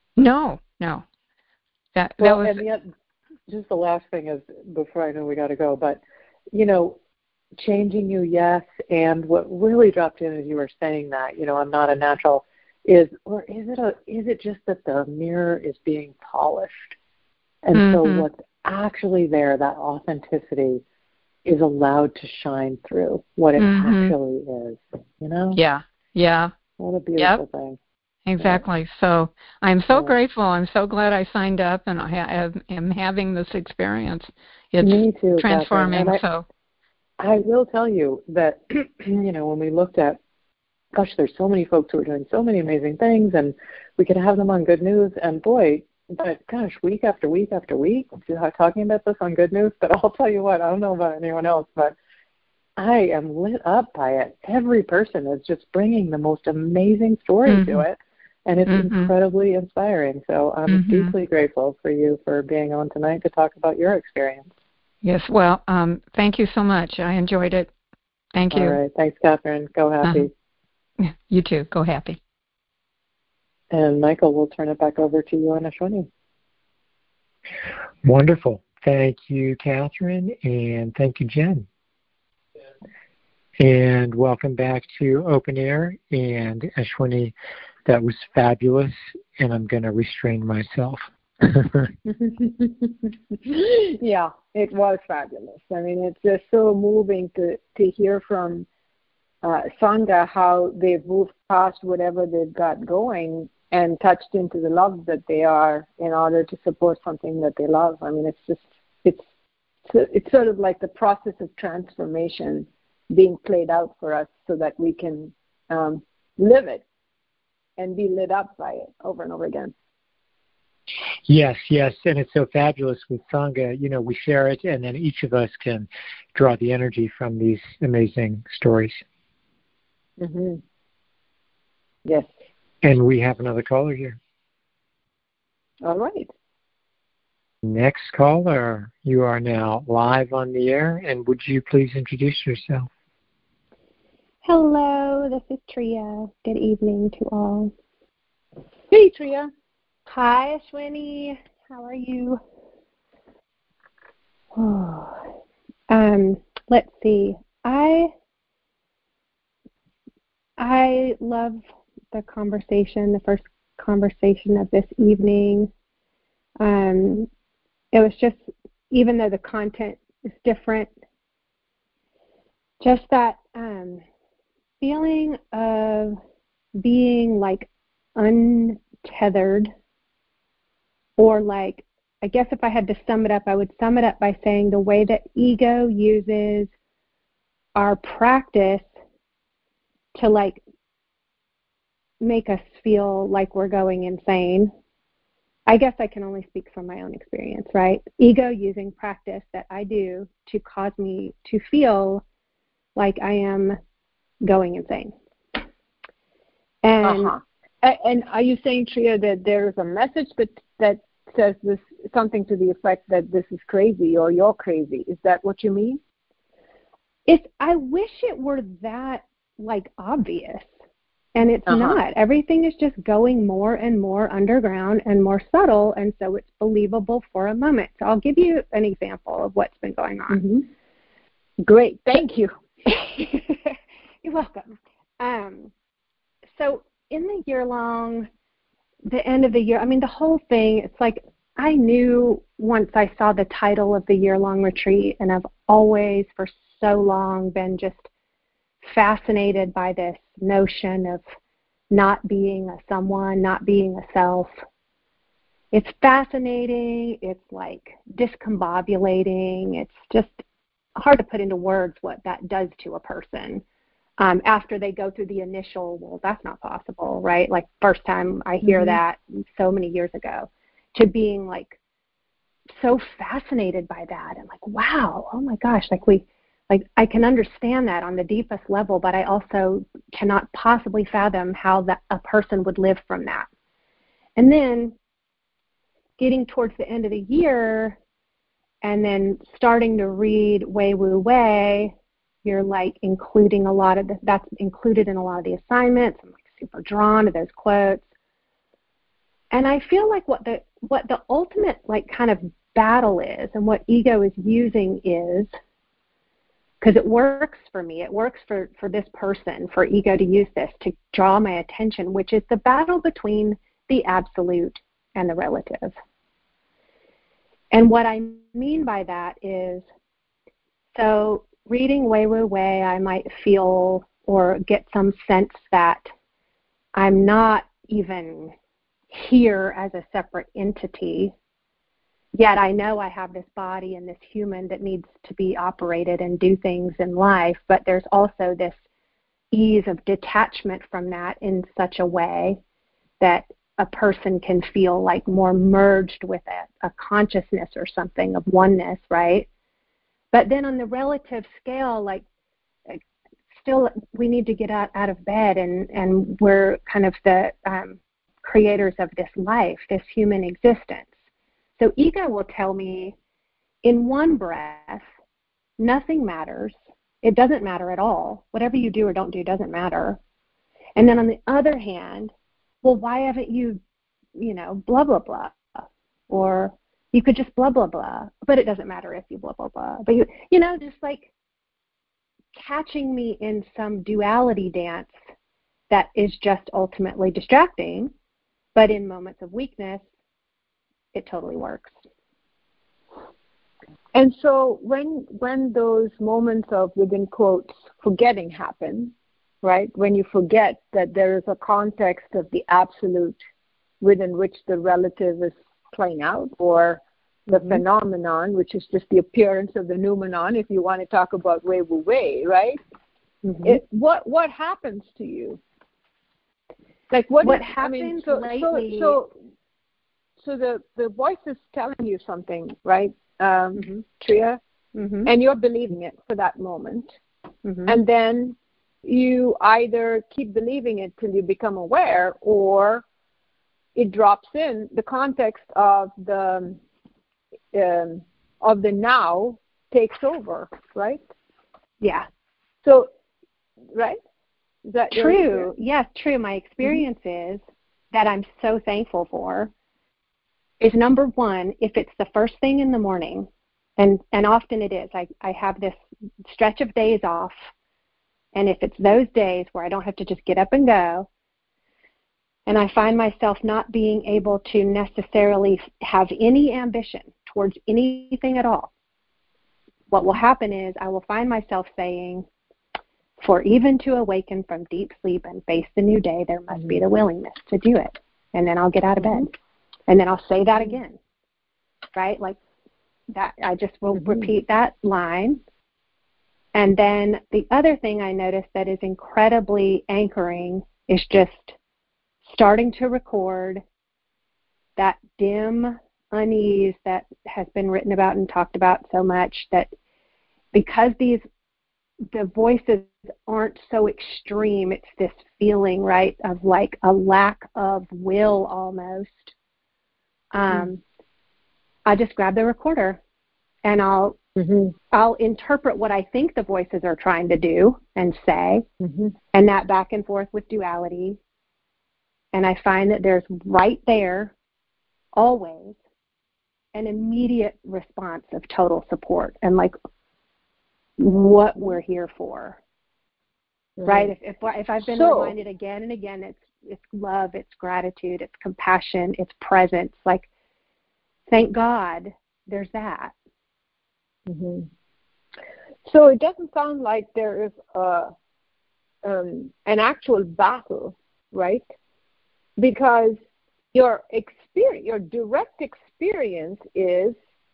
no, no, that Well, that was and yet, just the last thing is, before I know we got to go, but, you know, changing you, yes, and what really dropped in as you were saying that, you know, I'm not a natural, is, or is it a, is it just that the mirror is being polished? And mm-hmm. so what's actually there, that authenticity, is allowed to shine through what it mm-hmm. actually is, you know? Yeah, yeah. What a beautiful Yep. thing. Exactly. Yeah. So I'm so yeah. grateful. I'm so glad I signed up, and I ha- am having this experience. It's Me too, transforming. Catherine. And I, so I will tell you that, you know, when we looked at gosh, there's so many folks who are doing so many amazing things, and we could have them on Good News. And boy, but gosh, week after week after week, talking about this on Good News. But I'll tell you what, I don't know about anyone else, but I am lit up by it. Every person is just bringing the most amazing story mm-hmm. to it, and it's mm-hmm. incredibly inspiring. So I'm mm-hmm. deeply grateful for you for being on tonight to talk about your experience. Yes, well, um, thank you so much. I enjoyed it. Thank you. All right. Thanks, Catherine. Go happy. Uh-huh. You too. Go happy. And Michael, we'll turn it back over to you and Ashwini. Wonderful. Thank you, Catherine, and thank you, Jen. And welcome back to Open Air. And Ashwini, that was fabulous, and I'm going to restrain myself. Yeah, it was fabulous. I mean, it's just so moving to, to hear from uh, Sangha how they've moved past whatever they've got going and touched into the love that they are in order to support something that they love. I mean, it's just, it's, it's sort of like the process of transformation being played out for us so that we can um, live it and be lit up by it over and over again. Yes, yes, and it's so fabulous with Sangha. You know, we share it, and then each of us can draw the energy from these amazing stories. Mm-hmm. Yes. And we have another caller here. All right. Next caller, you are now live on the air, and would you please introduce yourself? Hello, this is Tria. Good evening to all. Hey, Tria. Hi, Ashwini. How are you? Oh, um, let's see. I I love the conversation, the first conversation of this evening. Um, it was just, even though the content is different, just that um, feeling of being like untethered. Or like, I guess if I had to sum it up, I would sum it up by saying the way that ego uses our practice to like make us feel like we're going insane. I guess I can only speak from my own experience, right? Ego using practice that I do to cause me to feel like I am going insane. And uh-huh. And are you saying, Tria, that there is a message that that says this something to the effect that this is crazy or you're crazy? Is that what you mean? It's. I wish it were that like obvious, and it's uh-huh. not. Everything is just going more and more underground and more subtle, and so it's believable for a moment. So I'll give you an example of what's been going on. Mm-hmm. Great, thank you. You're welcome. Um, so in the year-long, the end of the year, I mean, the whole thing, it's like I knew once I saw the title of the year-long retreat, and I've always for so long been just fascinated by this notion of not being a someone, not being a self. It's fascinating. It's like discombobulating. It's just hard to put into words what that does to a person. Um, after they go through the initial, well, that's not possible, right? Like first time I hear mm-hmm. that so many years ago, to being like so fascinated by that and like, wow, oh my gosh, like we, like I can understand that on the deepest level, but I also cannot possibly fathom how that a person would live from that. And then getting towards the end of the year and then starting to read Wei Wu Wei, you're like including a lot of the, that's included in a lot of the assignments. I'm like super drawn to those quotes. And I feel like what the what the ultimate like kind of battle is and what ego is using is, because it works for me, it works for, for this person, for ego to use this to draw my attention, which is the battle between the absolute and the relative. And what I mean by that is, so reading Wei Wu Wei, I might feel or get some sense that I'm not even here as a separate entity, yet I know I have this body and this human that needs to be operated and do things in life, but there's also this ease of detachment from that in such a way that a person can feel like more merged with it, a consciousness or something of oneness, right? But then on the relative scale, like still we need to get out, out of bed, and, and we're kind of the um, creators of this life, this human existence. So ego will tell me in one breath, nothing matters. It doesn't matter at all. Whatever you do or don't do doesn't matter. And then on the other hand, well, why haven't you, you know, blah, blah, blah. Or you could just blah, blah, blah. But it doesn't matter if you blah, blah, blah. But, you, you know, just like catching me in some duality dance that is just ultimately distracting. But in moments of weakness, it totally works. And so when when those moments of, within quotes, forgetting happen, right, when you forget that there is a context of the absolute within which the relative is playing out, or the mm-hmm. phenomenon, which is just the appearance of the noumenon, if you want to talk about Wei Wu Wei, right? Mm-hmm. It, what what happens to you? Like what, what is, happens I mean, so, lately? So, so, so the, the voice is telling you something, right, um, mm-hmm. Tria? Mm-hmm. And you're believing it for that moment. Mm-hmm. And then you either keep believing it till you become aware, or it drops in the context of the um, of the now takes over, right? Yeah. So, right? Is that true? Yes, true. My experience mm-hmm. is that I'm so thankful for is, number one, if it's the first thing in the morning, and, and often it is, I, I have this stretch of days off, and if it's those days where I don't have to just get up and go, and I find myself not being able to necessarily have any ambition towards anything at all, what will happen is I will find myself saying, for even to awaken from deep sleep and face the new day, there must mm-hmm. be the willingness to do it. And then I'll get out of bed. And then I'll say that again, right? Like that, I just will mm-hmm. repeat that line. And then the other thing I noticed that is incredibly anchoring is just starting to record that dim unease that has been written about and talked about so much, that because these the voices aren't so extreme, it's this feeling, right, of like a lack of will almost. Um, mm-hmm. I just grab the recorder and I'll mm-hmm. I'll interpret what I think the voices are trying to do and say, mm-hmm. and that back and forth with duality. And I find that there's right there, always, an immediate response of total support and like what we're here for, mm-hmm. right? If, if if I've been so, reminded again and again, it's it's love, it's gratitude, it's compassion, it's presence. Like, thank God, there's that. Mm-hmm. So it doesn't sound like there is a um, an actual battle, right? Because your experience, your direct experience is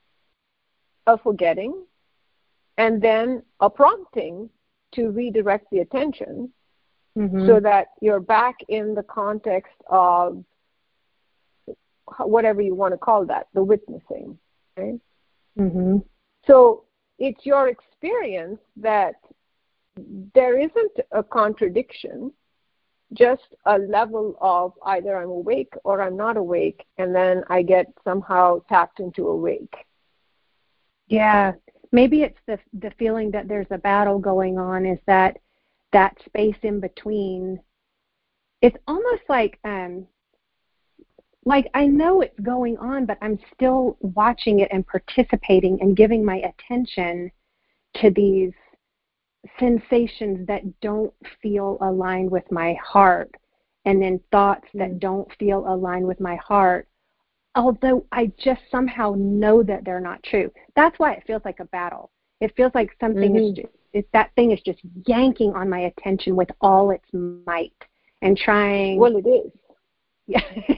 a forgetting, and then a prompting to redirect the attention mm-hmm. so that you're back in the context of whatever you want to call that, the witnessing. Right? Mm-hmm. So it's your experience that there isn't a contradiction, just a level of either I'm awake or I'm not awake, and then I get somehow tapped into awake. Yeah. Maybe it's the the feeling that there's a battle going on, is that that space in between. It's almost like um, like I know it's going on, but I'm still watching it and participating and giving my attention to these sensations that don't feel aligned with my heart, and then thoughts mm. that don't feel aligned with my heart, although I just somehow know that they're not true. That's why it feels like a battle. It feels like something mm-hmm. is just, it, that thing is just yanking on my attention with all its might and trying. Well, it is. Yeah.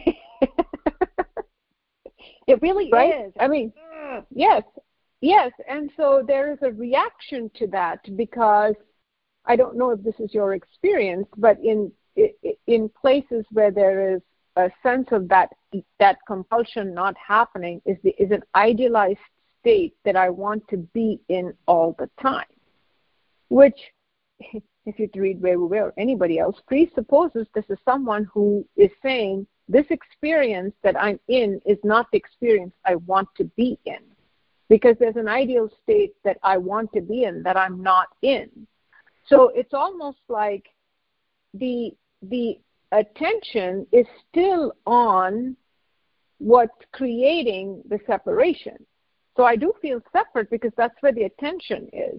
It really right? is. I mean, yes, yes. And so there is a reaction to that, because I don't know if this is your experience, but in in places where there is a sense of that that compulsion not happening is the is an idealized state that I want to be in all the time, which, if you read Wei Wu Wei or anybody else, presupposes this is someone who is saying this experience that I'm in is not the experience I want to be in, because there's an ideal state that I want to be in that I'm not in. So it's almost like the the attention is still on what's creating the separation. So I do feel separate because that's where the attention is.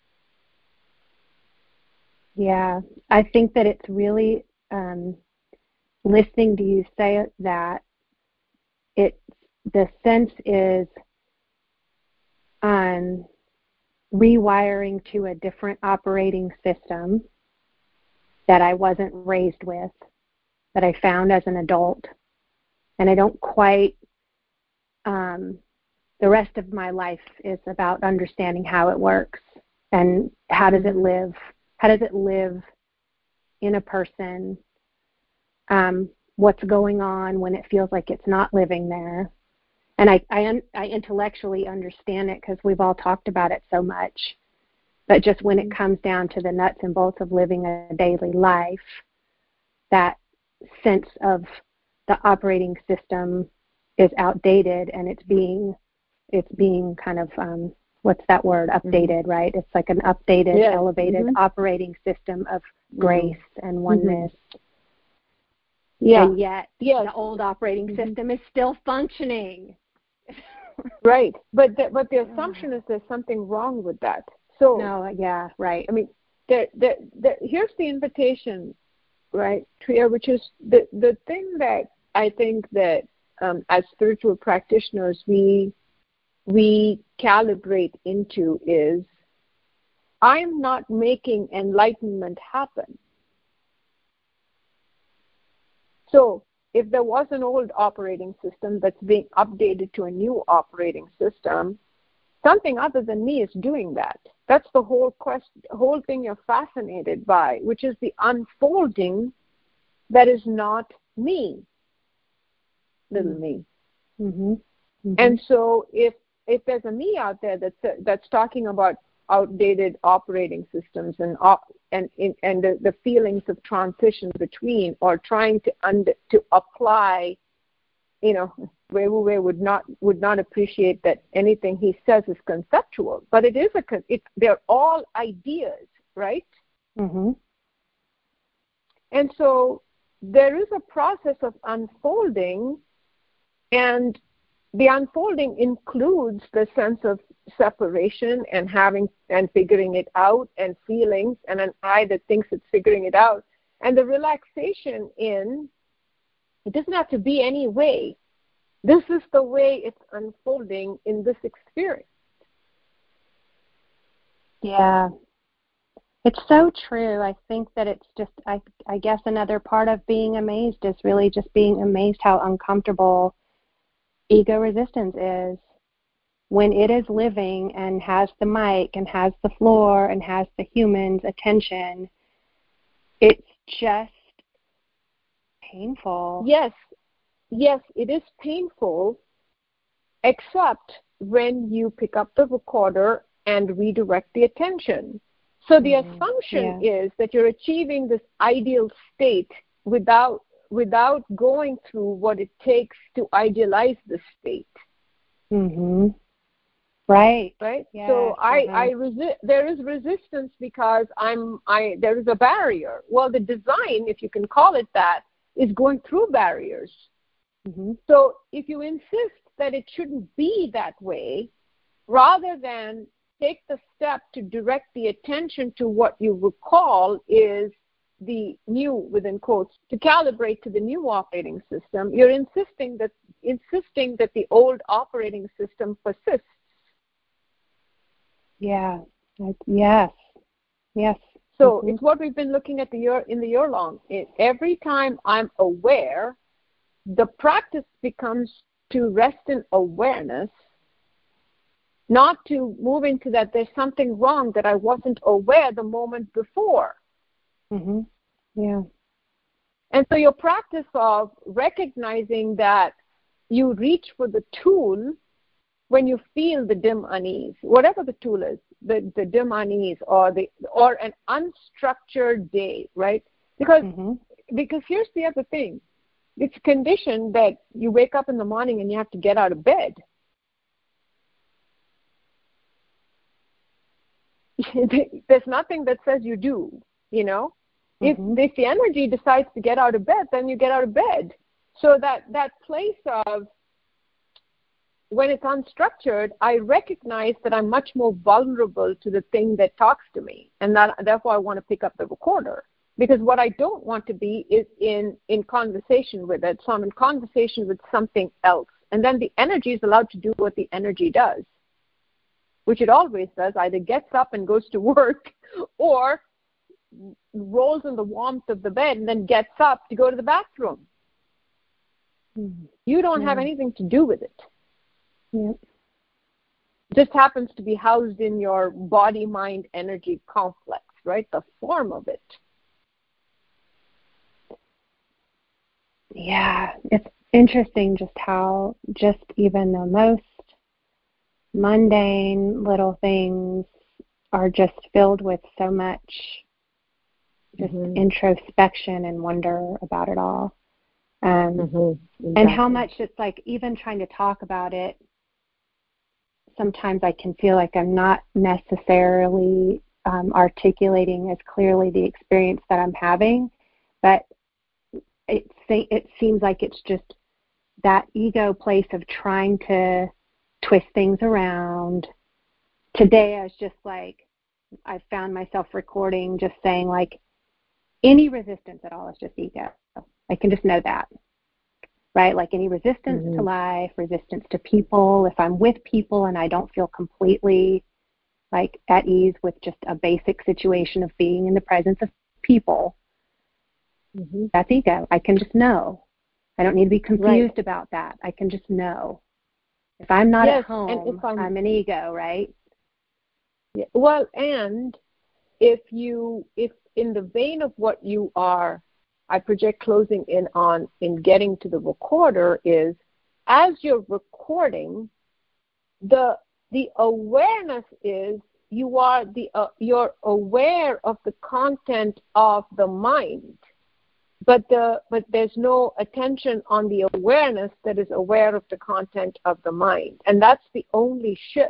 Yeah, I think that it's really um, listening to you say that. It the sense is on rewiring to a different operating system that I wasn't raised with, that I found as an adult, and I don't quite. Um, the rest of my life is about understanding how it works and how does it live. How does it live in a person? Um, what's going on when it feels like it's not living there? And I, I, un, I intellectually understand it because we've all talked about it so much. But just when it comes down to the nuts and bolts of living a daily life, that sense of the operating system is outdated, and it's being, it's being kind of um, what's that word? Updated, mm-hmm. right? It's like an updated, yeah. elevated mm-hmm. operating system of grace mm-hmm. and oneness. Mm-hmm. Yeah. And yet yes. the old operating mm-hmm. system is still functioning. Right. But the, but the assumption is there's something wrong with that. So no, yeah, right. I mean, there, there, there, here's the invitation, right, Tria, which is the, the thing that I think that um, as spiritual practitioners we we calibrate into is, I'm not making enlightenment happen. So if there was an old operating system that's being updated to a new operating system, something other than me is doing that. That's the whole quest, whole thing you're fascinated by, which is the unfolding that is not me, little mm-hmm. me. Mm-hmm. Mm-hmm. And so if if there's a me out there that's uh, that's talking about outdated operating systems and op, and and the, the feelings of transition between, or trying to under, to apply, you know, Wei Wu Wei would not would not appreciate that anything he says is conceptual, but it is a it, they're all ideas, right? Mm-hmm. And so there is a process of unfolding, and the unfolding includes the sense of separation and having and figuring it out, and feelings, and an I that thinks it's figuring it out, and the relaxation in it doesn't have to be any way. This is the way it's unfolding in this experience. Yeah. It's so true. I think that it's just, I, I guess another part of being amazed is really just being amazed how uncomfortable ego resistance is when it is living and has the mic and has the floor and has the human's attention. It's just painful. Yes. Yes, it is painful, except when you pick up the recorder and redirect the attention. So the mm-hmm. assumption yeah. is that you're achieving this ideal state without without going through what it takes to idealize the state. Mm-hmm. Right. Right. Yeah. So I, uh-huh. I resist. There is resistance because I'm. I there is a barrier. Well, the design, if you can call it that, is going through barriers. Mm-hmm. So if you insist that it shouldn't be that way, rather than take the step to direct the attention to what you recall is the new, within quotes, to calibrate to the new operating system, you're insisting that insisting that the old operating system persists. Yeah. Yes. Yes. So mm-hmm. it's what we've been looking at the year in the year long. It, every time I'm aware, the practice becomes to rest in awareness, not to move into that there's something wrong that I wasn't aware the moment before. Mm-hmm. Yeah. And so your practice of recognizing that you reach for the tool when you feel the dim unease, whatever the tool is, the, the dim unease or the or an unstructured day, right? Because mm-hmm. because here's the other thing. It's conditioned that you wake up in the morning and you have to get out of bed. There's nothing that says you do, you know? Mm-hmm. If, if the energy decides to get out of bed, then you get out of bed. So that, that place of when it's unstructured, I recognize that I'm much more vulnerable to the thing that talks to me. And that, therefore, I want to pick up the recorder. Because what I don't want to be is in, in conversation with it. So I'm in conversation with something else. And then the energy is allowed to do what the energy does, which it always does, either gets up and goes to work or rolls in the warmth of the bed and then gets up to go to the bathroom. Mm-hmm. You don't yeah. have anything to do with it. Yeah. It just happens to be housed in your body-mind energy complex, right? The form of it. Yeah, it's interesting just how just even the most mundane little things are just filled with so much just mm-hmm. introspection and wonder about it all. Um, mm-hmm. exactly. And how much it's like even trying to talk about it, sometimes I can feel like I'm not necessarily um, articulating as clearly the experience that I'm having, but it, it seems like it's just that ego place of trying to twist things around. Today I was just like, I found myself recording just saying like, any resistance at all is just ego. I can just know that, right? Like any resistance mm-hmm. to life, resistance to people. If I'm with people and I don't feel completely like at ease with just a basic situation of being in the presence of people, mm-hmm. that's ego. I can just know. I don't need to be confused right. about that. I can just know. If I'm not yes, at home, and if I'm, I'm an ego, right? Yeah, well, and if you, if in the vein of what you are, I project closing in on in getting to the recorder is, as you're recording, the the awareness is you are the uh, you're aware of the content of the mind, but the but there's no attention on the awareness that is aware of the content of the mind, and that's the only shift.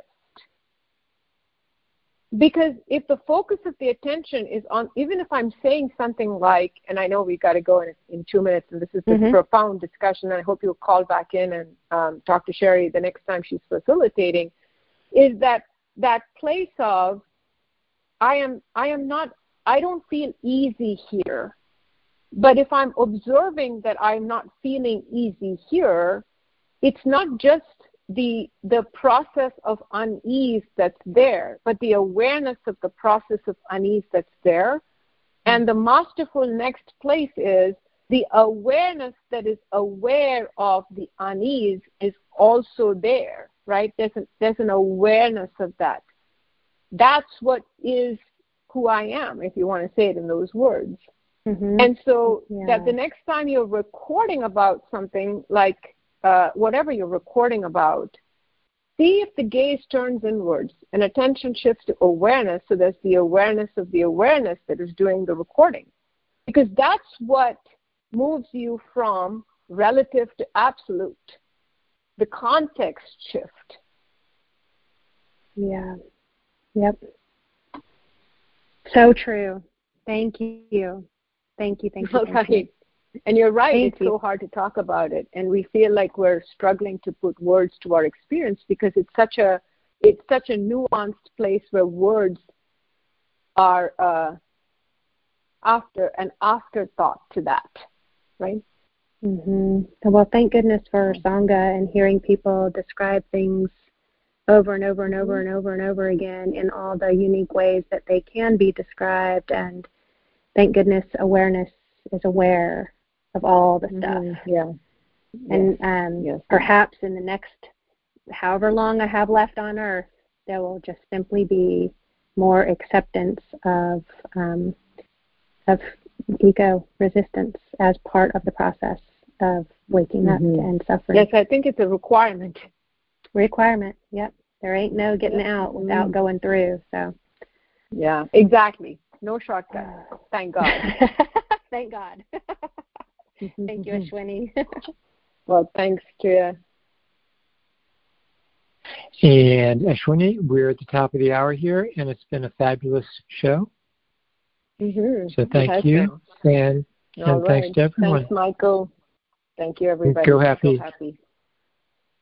Because if the focus of the attention is on, even if I'm saying something like, and I know we've got to go in, in two minutes, and this is a mm-hmm. profound discussion, and I hope you'll call back in and um, talk to Sherry the next time she's facilitating, is that that place of, I am, I am not, I don't feel easy here. But if I'm observing that I'm not feeling easy here, it's not just the the process of unease that's there, but the awareness of the process of unease that's there. And the masterful next place is the awareness that is aware of the unease is also there, right? There's an, there's an awareness of that. That's what is who I am, if you want to say it in those words. Mm-hmm. And so yeah. that the next time you're recording about something like Uh, whatever you're recording about, see if the gaze turns inwards and attention shifts to awareness, so there's the awareness of the awareness that is doing the recording. Because that's what moves you from relative to absolute, the context shift. Yeah. Yep. So true. Thank you. Thank you, thank you, thank right. you. And you're right, Thank it's you. so hard to talk about it. And we feel like we're struggling to put words to our experience because it's such a it's such a nuanced place where words are uh, after an afterthought to that, right? Mm-hmm. Well, thank goodness for Sangha and hearing people describe things over and over and over mm-hmm. and over and over again in all the unique ways that they can be described. And thank goodness awareness is aware of all the stuff. Mm-hmm. Yeah. And yes. Um, yes. perhaps in the next however long I have left on earth, there will just simply be more acceptance of um, of ego resistance as part of the process of waking mm-hmm. up and suffering. Yes, I think it's a requirement. Requirement, yep. There ain't no getting yep. out without mm-hmm. going through. So, yeah, exactly. No shortcut. Thank God. Thank God. Thank you, Ashwini. Well, thanks, Tria. And Ashwini, we're at the top of the hour here, and it's been a fabulous show. Mm-hmm. So thank you, been. and, and right. thanks to everyone. Thanks, Michael. Thank you, everybody. Go happy. Go happy.